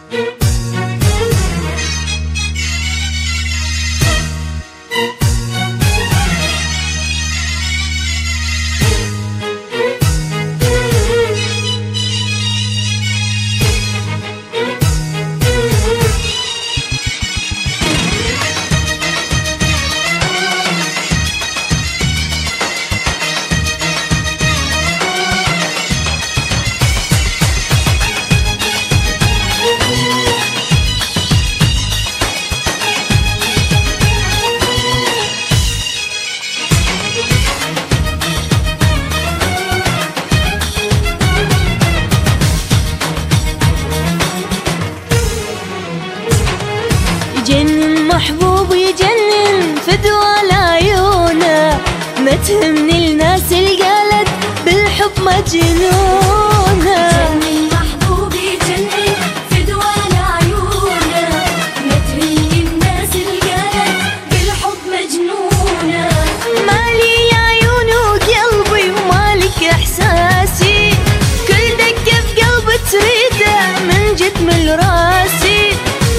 يجنن محبوب يجنن فدوى لعيونه، ما تهمني الناس اللي قالت بالحب مجنونه. يجنن محبوب يجنن فدوى لعيونه، ما تهمني الناس اللي قالت بالحب مجنونه. مالي لعيونه وقلبي ومالك احساسي، كل دقة في قلبي تريده من جد من راسي.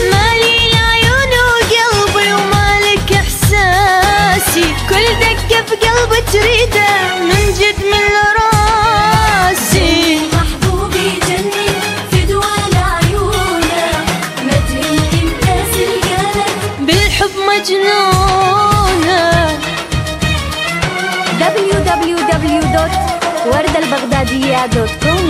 كل دقة في قلبي تريده من جد من راسي. محبوب يجنن فدوى لعيونه، ما تهمني الناس اللي قالت بالحب مجنونة. www.wردالبغدادية.com.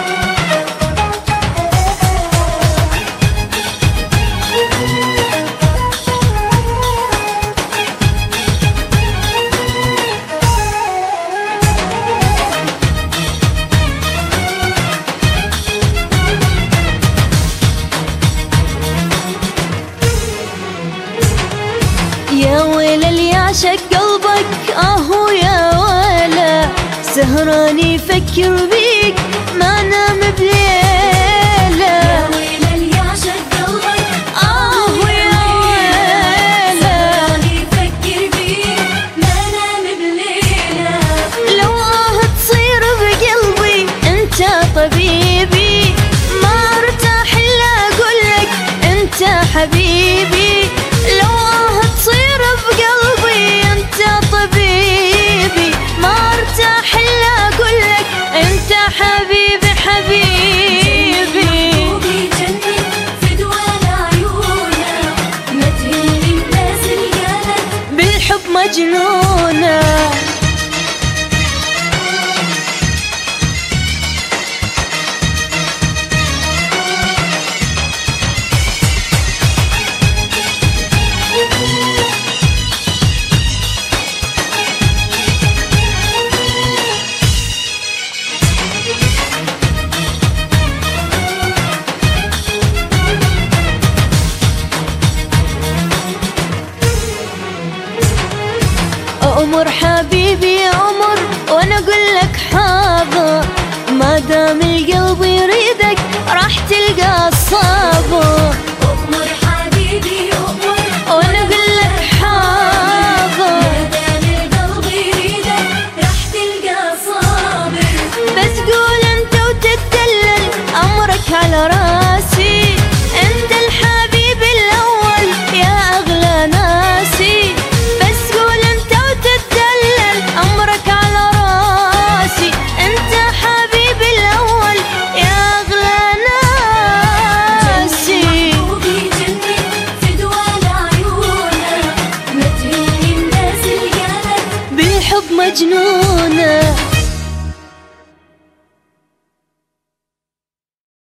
يا ويل اللي يعشق قلبك اهو يا ويله، سهران يفكر بيك ما نام بليله. يا ويل اللي يعشق قلبك اهو يا ويله، سهران يفكر بيك ما نام بليله. لو تصير بقلبي انت طبيبي، ما ارتاح الا اقولك انت حبيبي. لو تصير بقلبي انت طبيبي، ما ارتاح الا اقولك انت حبيبي حبيبي. محبوب يجنن فدوى لعيونه، ما تهمني الناس اللي قالت بالحب مجنونة. عمر حبيبي عمر وانا اقول لك حاضر، ما دام القلب يريدك راح تلقى الصبر. أمر حبيبي أمر وانا اقول لك حاضر، ما دام القلب يريدك راح تلقى صابر. بس قول انت وتتدلل امرك على راسي، انت الحبيب الاول يا اغلى ناسي. بس قول انت وتتدلل امرك على راسي، انت حبيب الاول يا اغلى ناسي. محبوب يجنن فدوى لعيونه، ما تهمني الناس اللي قالت بالحب مجنون.